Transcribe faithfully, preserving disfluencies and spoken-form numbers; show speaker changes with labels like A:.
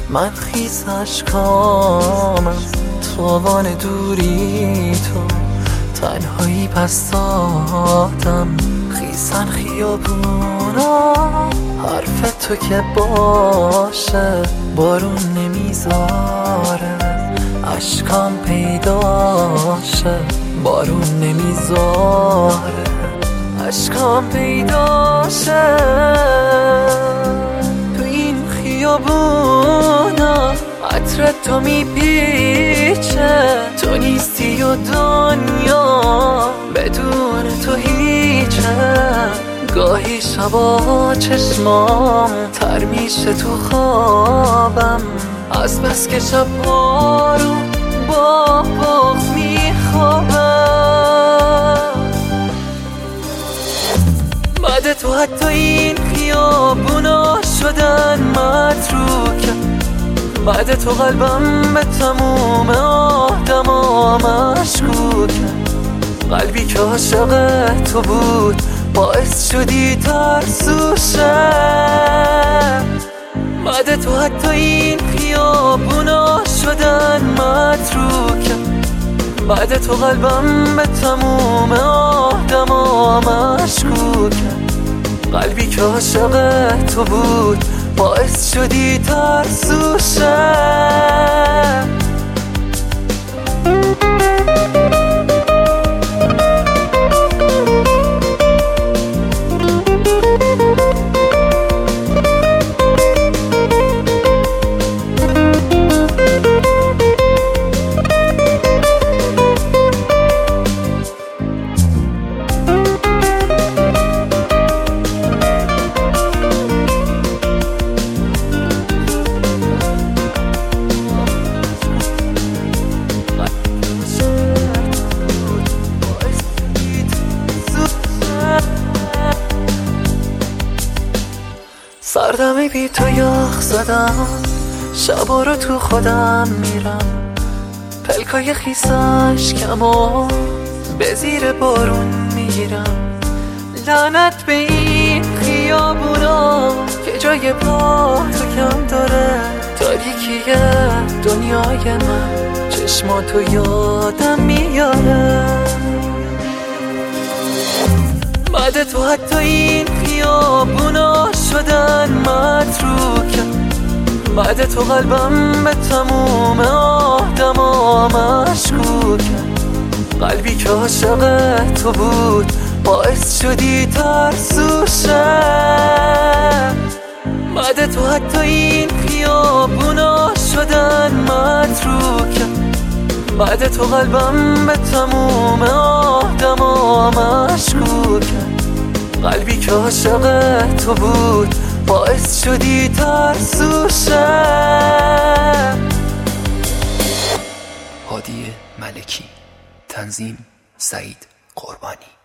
A: من خیس اشکام از توان دوری تو، تنهایی پس دادم خیسن خیابونا. حرف تو که باشه بارون نمیذاره، اشکام پیداشه بارون نمیذاره، اشکام پیداشه. تو این خیابونا عطر تو میپیچه، تو نیستی و دنیا بدون تو هیچه. گاهی شبا چشمام تر میشه تو خوابم، از بس که شبها رو با بغض میخوابم. بعد تو حتی این خیابونا شدن متروکه، بعد تو قلبم به تموم آدما مشکوکه. قلبی که عاشق تو بود باعث شدی ترسوشه، بعد تو حتی این خیابونا شدن متروکه، بعد تو قلبم به تموم آدما مشکوکه. قلبی که عاشق تو بود باعث شدی ترسوشه. سردمی بی تو یخ زدم، شبا رو تو خودم میرم، پلکای خیسش کمو به زیر بارون میگیرم. لعنت به این خیابونا که جای پا تو کم داره، تاریکیه دنیای من چشماتو یادم میاره. بعد تو حتی این خیابونا شدن متروکه، بعد تو قلبم به تموم آدما مشکوکه. قلبی که عاشق تو بود باعث شدی ترسوشه، بعد تو حتی این خیابونا شدن متروکه، بعد تو قلبم به تموم آدما مشکوکه. قلبی که عاشق تو بود باعث شدی ترسوشه.
B: هادی ملکی، تنظیم سعید قربانی.